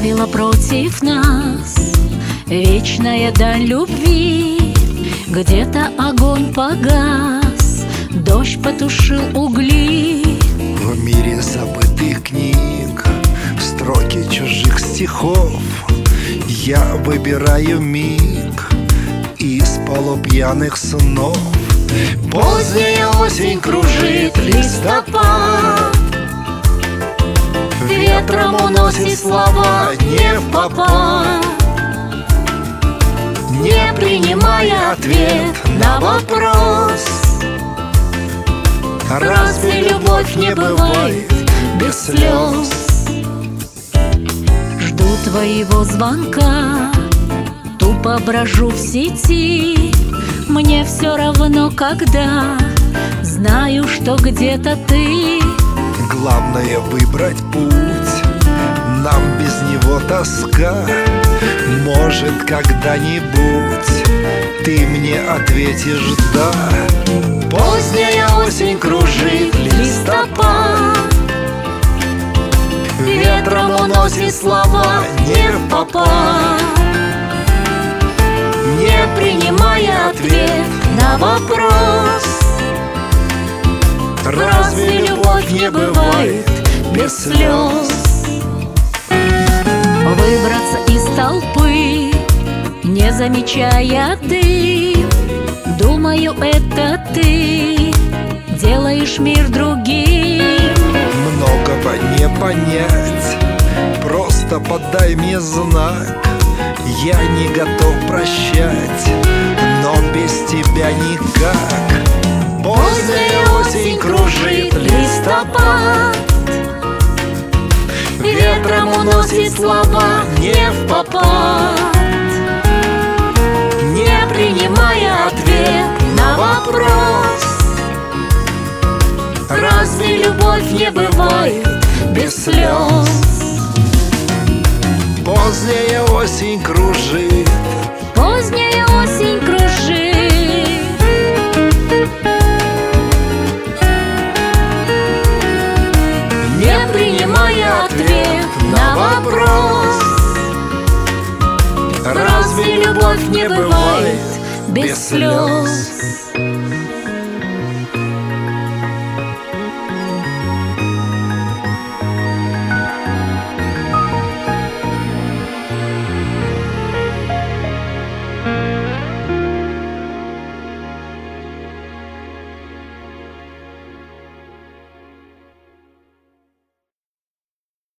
Поставила против нас вечная даль любви. Где-то огонь погас, дождь потушил угли. В мире забытых книг, строки чужих стихов, я выбираю миг из полупьяных снов. Поздняя осень кружит листопад, ветром уносит слова не впопад, не принимая ответ на вопрос: разве любовь не бывает без слез? Жду твоего звонка, тупо брожу в сети. Мне все равно, когда, знаю, что где-то ты. Главное выбрать путь, нам без него тоска. Может, когда-нибудь ты мне ответишь «да». Поздняя осень кружит листопад, ветром уносит слова не впопад, не принимая ответ на вопрос: разве любовь не бывает без слез? Выбраться из толпы, не замечая дым. Думаю, это ты делаешь мир другим. Многого не понять, просто подай мне знак. Я не готов прощать, но без тебя никак. Поздняя осень кружит листопад, ветром уносит слова не впопад, не принимая ответ на вопрос: разве любовь не бывает без слез? Поздняя осень кружит, Поздняя осень кружит, не принимая ответ на вопрос: разве любовь не бывает без слез?